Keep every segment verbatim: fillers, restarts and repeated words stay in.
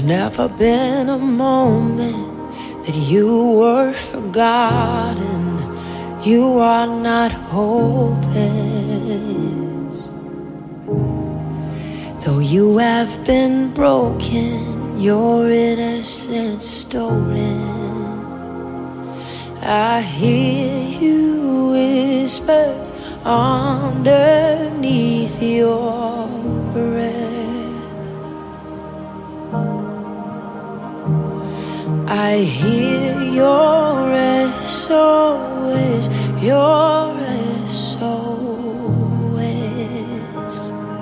never been a moment that you were forgotten. You are not hopeless. Though you have been broken, your innocence stolen, I hear you whisper underneath your breath. I hear your S O S, your S O S.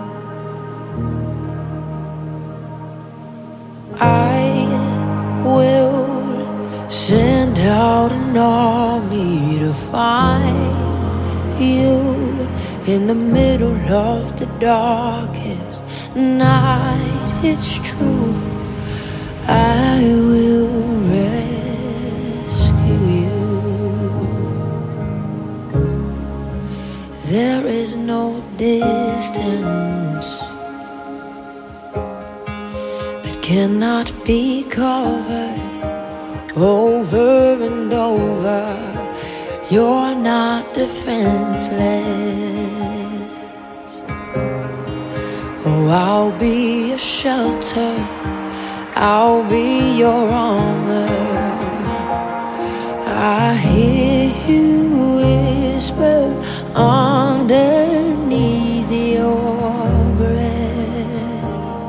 I will send out an army to find you in the middle of the darkest night. It's true, I will rescue you. There is no distance that cannot be covered over and over. You're not defenseless. Oh, I'll be a shelter, I'll be your armor. I hear you whisper underneath your breath.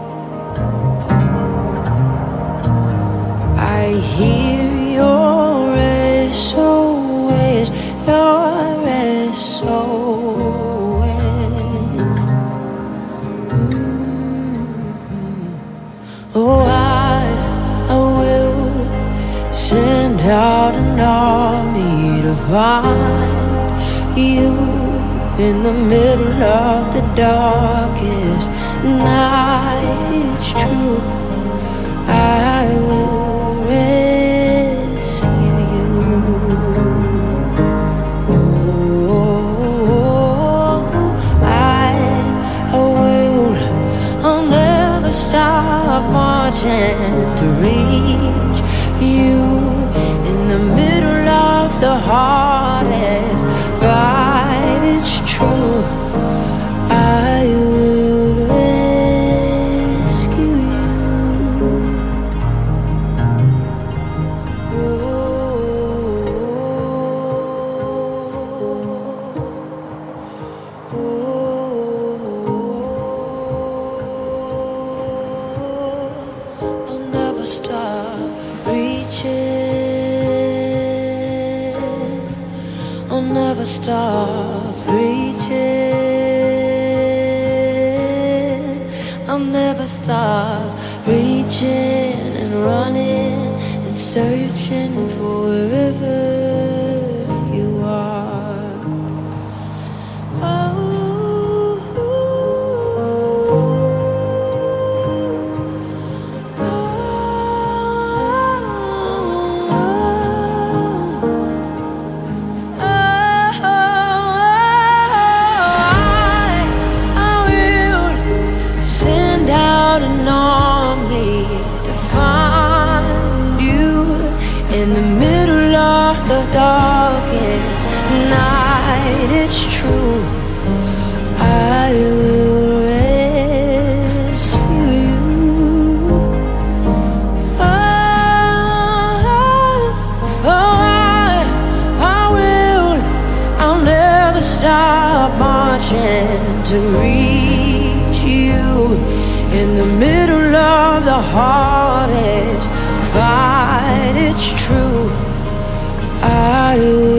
I hear your S O S, your S O S. Mm-hmm. Oh, I send out an army to find you in the middle of the darkest night. It's true, I will rescue you. Oh, I, I will, I'll never stop marching to reach you in the middle of the hardest fight. It's true, I will rescue you. Oh, oh, oh. I'll never stop reaching, I'll never stop reaching, I'll never stop reaching and running and searching for wherever you are. Oh, in the middle of the darkest night. It's true, I will rescue you. Oh, oh, I, I will, I'll never stop marching to reach you in the middle of the hardest fight. It's true, I will